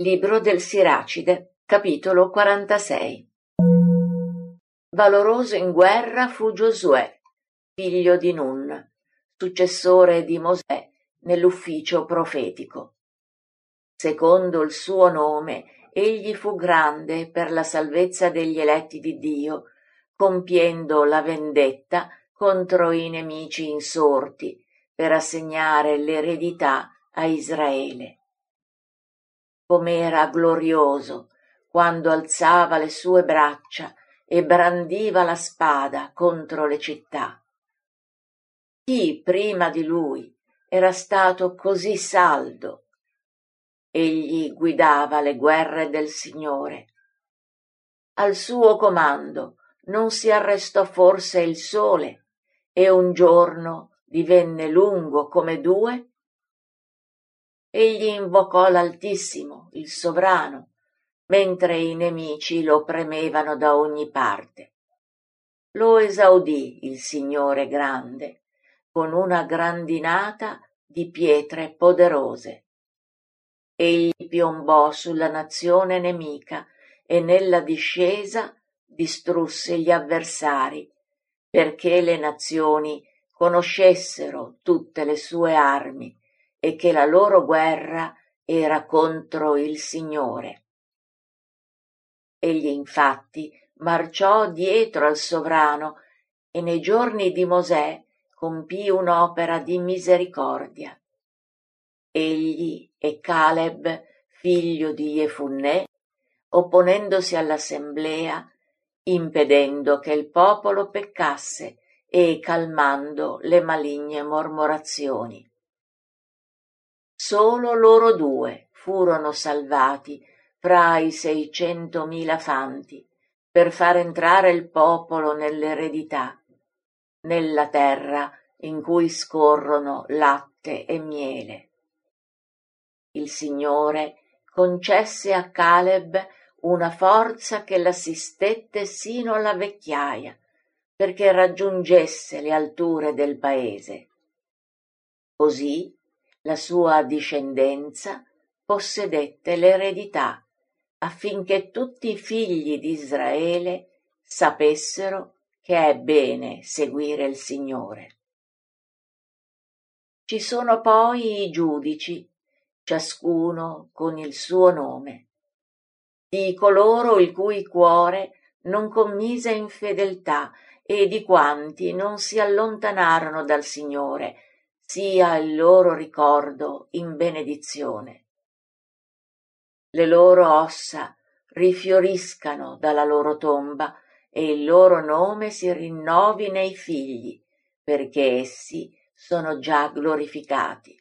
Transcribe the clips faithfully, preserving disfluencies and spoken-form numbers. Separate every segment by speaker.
Speaker 1: Libro del Siracide, capitolo quarantasei. Valoroso in guerra fu Giosuè, figlio di Nun, successore di Mosè nell'ufficio profetico. Secondo il suo nome, egli fu grande per la salvezza degli eletti di Dio, compiendo la vendetta contro i nemici insorti, per assegnare l'eredità a Israele. Com'era glorioso quando alzava le sue braccia e brandiva la spada contro le città. Chi prima di lui era stato così saldo? Egli guidava le guerre del Signore. Al suo comando non si arrestò forse il sole e un giorno divenne lungo come due? Egli invocò l'Altissimo, il Sovrano, mentre i nemici lo premevano da ogni parte. Lo esaudì il Signore grande, con una grandinata di pietre poderose. Egli piombò sulla nazione nemica e nella discesa distrusse gli avversari, perché le nazioni conoscessero tutte le sue armi e che la loro guerra era contro il Signore. Egli infatti marciò dietro al Sovrano e nei giorni di Mosè compì un'opera di misericordia. Egli e Caleb, figlio di Jefunnè, opponendosi all'assemblea, impedendo che il popolo peccasse e calmando le maligne mormorazioni. Solo loro due furono salvati fra i seicentomila fanti per far entrare il popolo nell'eredità, nella terra in cui scorrono latte e miele. Il Signore concesse a Caleb una forza che l'assistette sino alla vecchiaia, perché raggiungesse le alture del paese. Così la sua discendenza possedette l'eredità, affinché tutti i figli di Israele sapessero che è bene seguire il Signore. Ci sono poi i giudici, ciascuno con il suo nome, di coloro il cui cuore non commise infedeltà e di quanti non si allontanarono dal Signore, sia il loro ricordo in benedizione. Le loro ossa rifioriscano dalla loro tomba e il loro nome si rinnovi nei figli, perché essi sono già glorificati.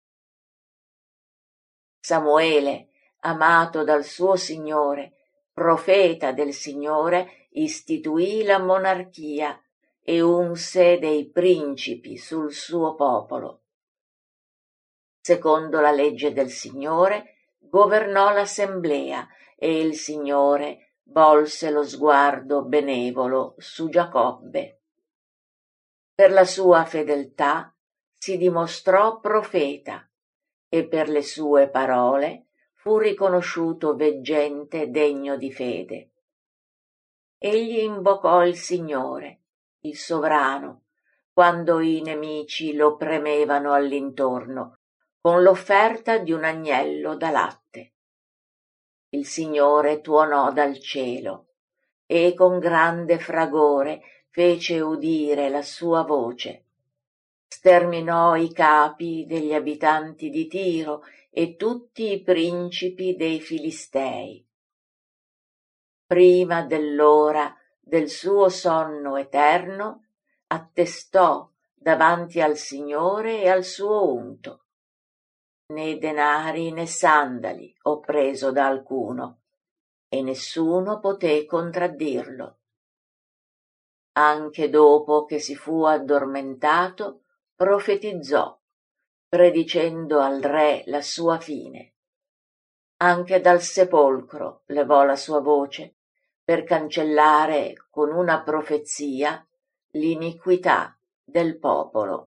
Speaker 1: Samuele, amato dal suo Signore, profeta del Signore, istituì la monarchia e unse dei principi sul suo popolo. Secondo la legge del Signore, governò l'assemblea e il Signore volse lo sguardo benevolo su Giacobbe. Per la sua fedeltà si dimostrò profeta e per le sue parole fu riconosciuto veggente degno di fede. Egli invocò il Signore, il Sovrano, quando i nemici lo premevano all'intorno, con l'offerta di un agnello da latte. Il Signore tuonò dal cielo e con grande fragore fece udire la sua voce. Sterminò i capi degli abitanti di Tiro e tutti i principi dei Filistei. Prima dell'ora del suo sonno eterno, attestò davanti al Signore e al suo unto. Né denari né sandali ho preso da alcuno, e nessuno poté contraddirlo. Anche dopo che si fu addormentato, profetizzò, predicendo al re la sua fine. Anche dal sepolcro levò la sua voce per cancellare con una profezia l'iniquità del popolo.